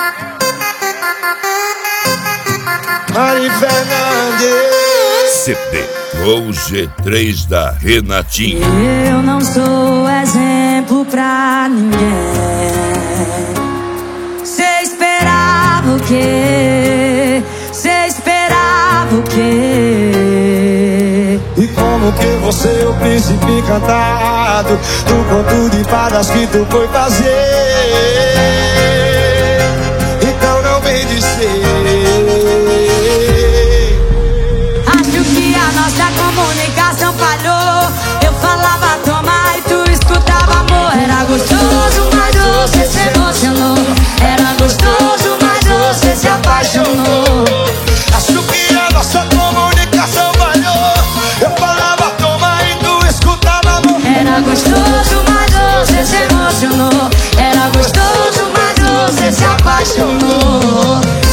Mari Fernandes. CD ou G3 da Renatinha. Eu não sou exemplo pra ninguém. Cê esperava o quê? Cê esperava o quê? E como que você é o príncipe encantado do conto de fadas que tu foi fazer? Então não vem dizer. Acho que a nossa comunicação falhou. Eu falava toma e tu escutava amor. Era gostoso, mas você se emocionou. Era gostoso, mas você se apaixonou. Acho que a nossa comunicação falhou. Eu falava toma e tu escutava amor. Era gostoso, mas você se emocionou. Era gostoso, mas você se apaixonou.